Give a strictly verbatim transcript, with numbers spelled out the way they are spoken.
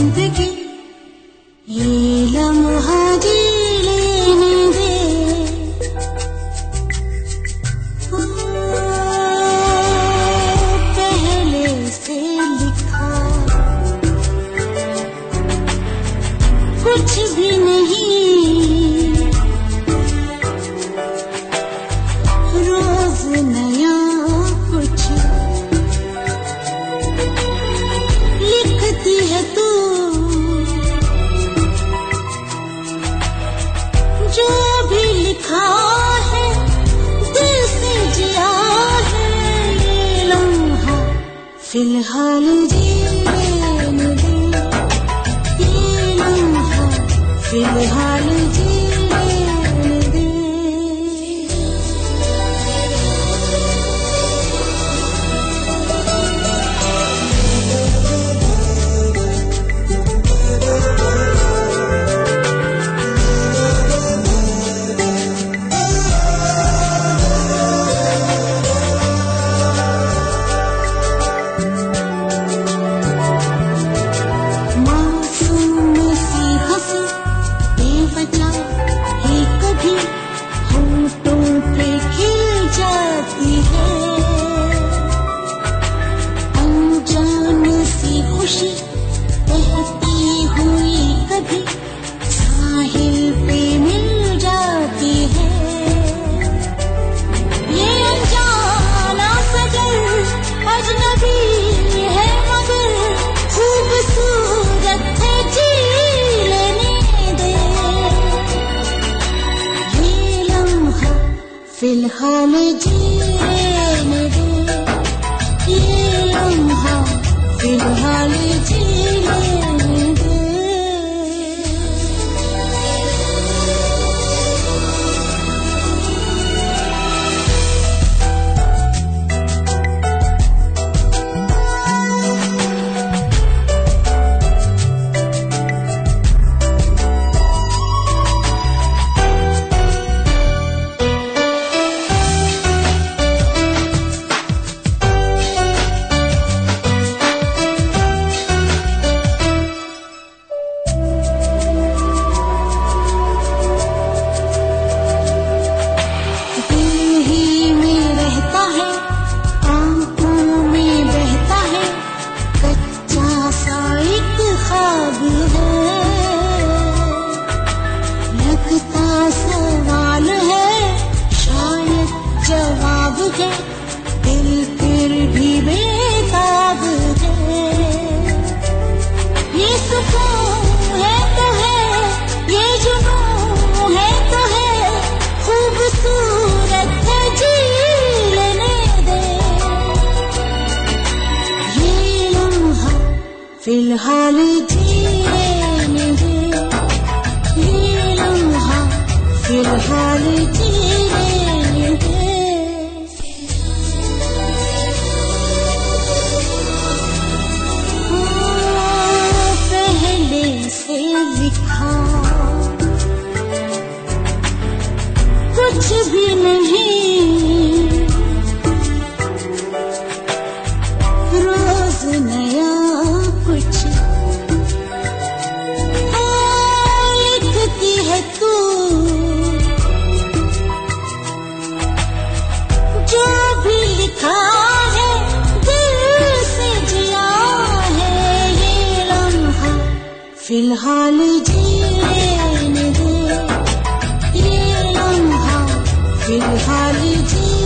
जिंदगी ये लम्हा जी लेने दे। ओ, पहले से लिखा कुछ भी नहीं, रोज नया कुछ लिखती है तू। जो भी लिखा है दिल से जिया है, ये लम्हा फिलहाल जीने दे, ये लम्हा फिलहाल जीने दे। फिलहाल जीने दे, ये लम्हा फिलहाल जीने दे। सवाल है शायद जवाब है, दिल फिर भी बेताब है। ये सुकून है तो है, ये जुनून है तो है, खूबसूरत है जी लेने दे। ये लम्हा फिलहाल जीने दे, ये लम्हा फिलहाल जीने दे। पहले से लिखा कुछ भी नहीं, रोज नया कुछ लिखती है तू। जो भी लिखा है दिल से जिया है, ये लम्हा फिलहाल जीने दे, ये लम्हा फिलहाल जी